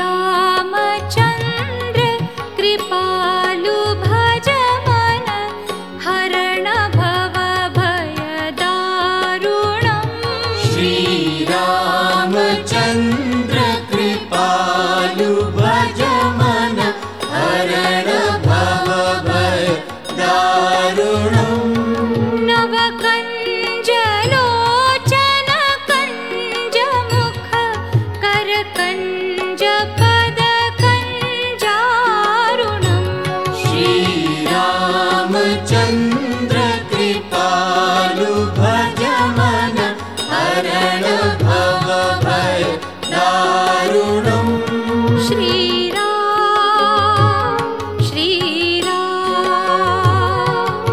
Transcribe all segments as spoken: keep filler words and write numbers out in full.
श्रीरामचन्द्र कृपालु भज मन हरण भव भय दारुणम् श्रीरामचन्द्र कृपालु भज मन हरण भव भय दारुणम् नवकञ्ज लोचन कञ्ज मुख कर कञ्ज पद कञ्जारुणम् श्रीरामचन्द्र कृपालु भज मन हरण भव भय दारुणम् श्रीराम श्रीराम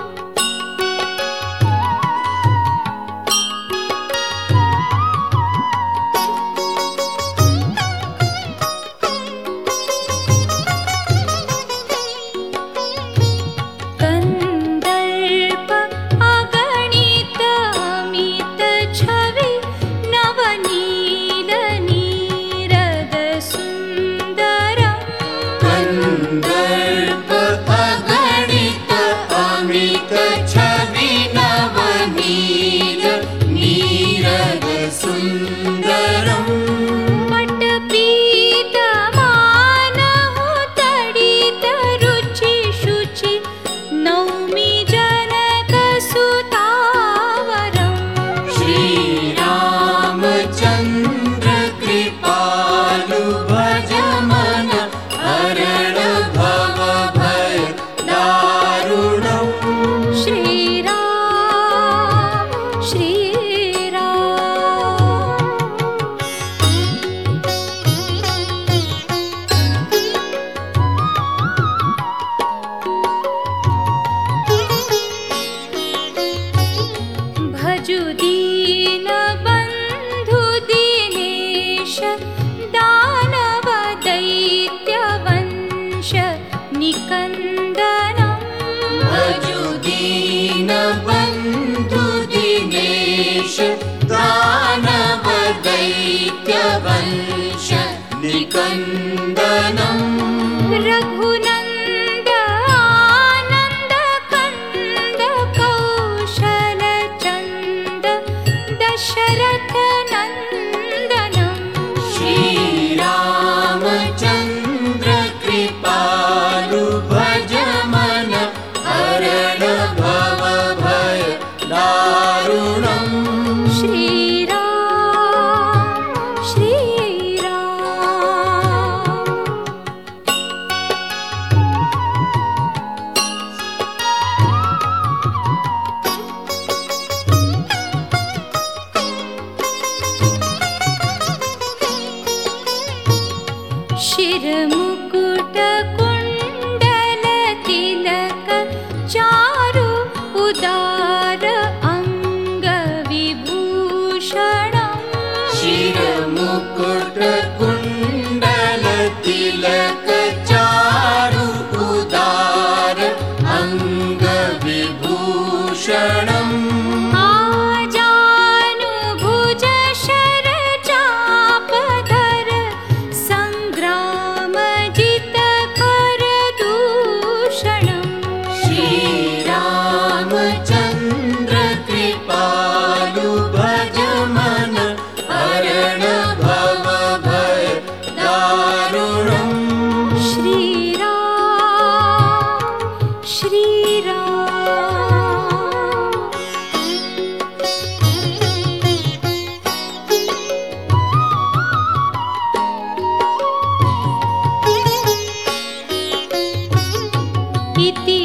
कंदर्प अगणित अमित छवि नवनील नीरद सुंदरम् कंदर्प अगणित अमित छवि नवनील नीरद सुंदरम् पटपीत मानहु तडित रुचि शुचि नौमि जनक सुतावरम् श्रीरामचन्द्र कृपालु भज मन हरण भव भय दारुणम् श्रीराम श्रीराम भजु दीन बन्धु दीनेश दानव दैत्य वंश निकन्दनम् भजु दीन बन्धु दिनेश दानव दैत्य वंश निकन्दनम् रघुनन्द आनन्द कन्द कौशल चन्द दशरथ नन्दनम् श्रीरामचन्द्र कृपालु भज मन हरण भव भय दारुणम् श्रीराम श्रीराम शिरमुकुट कुण्डल तिलक चारु उदार अङ्ग विभूषणम् शिरमुकुट कुण्डल तिलक चारु उदार अङ्ग विभूषणम् आजानुभुज शर चापधर संग्राम जित कर दूषणम् श्रीरामचन्द्र कृपालु भज मन हरण भव भय दारुणम् श्रीराम श्रीराम इति